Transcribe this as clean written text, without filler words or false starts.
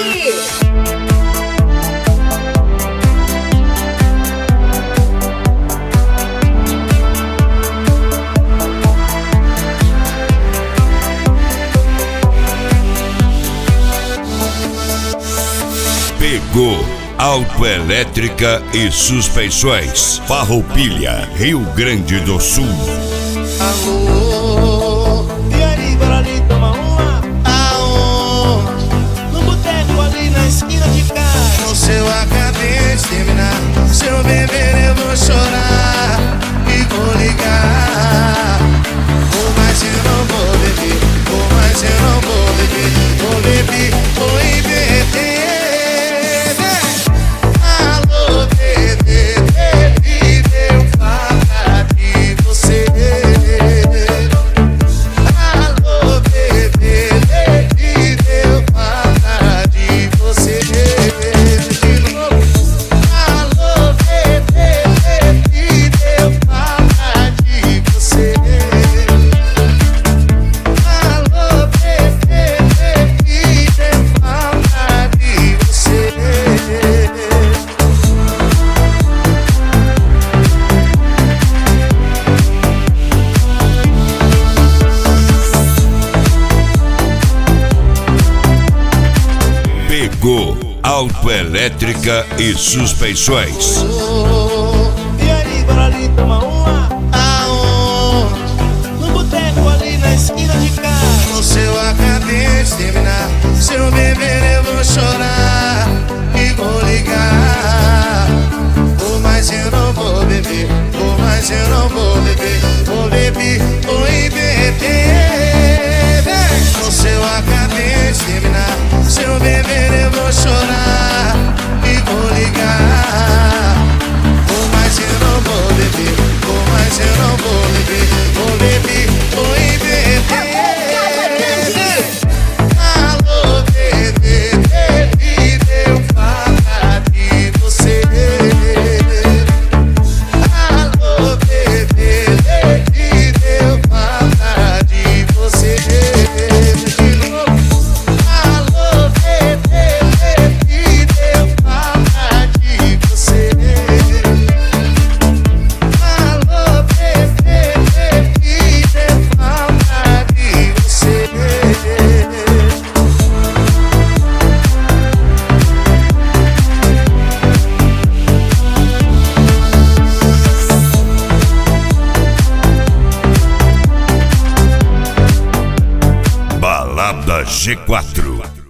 Pegou autoelétrica e suspensões. Farroupilha, Rio Grande do Sul. Alô, e aí, bora ali tomar uma? Aonde? No boteco ali na esquina de casa. No seu acabei de terminar. Se eu beber eu vou chorar e vou ligar. Mas eu não vou beber, mas eu não vou beber. Vou beber, vou beber. Alô, bebê, bebê, deu falta de você. Alô, bebê, bebê, deu falta de você. De novo. Alô, bebê, bebê, deu falta de você. Alô, bebê, bebê, deu falta de você. Pegou autoelétrica e suspensões. E aí, bora ali tomar uma? Aonde? No boteco ali na esquina de casa. No seu acabei de terminar. Se eu beber eu vou chorar e vou ligar. Mas eu não vou beber, mas eu não vou beber. Vou beber, vou beber. No seu acabei de terminar. Se eu beber eu vou chorar e vou ligar. Mas eu não vou beber, mas eu não vou beber. Vou beber, vou beber. Alô, bebê, bebê, deu falta de você. Alô, bebê, bebê, deu falta de você. De novo. Alô, bebê, bebê, deu falta de você. Alô, bebê, bebê, deu falta de você. Balada G4.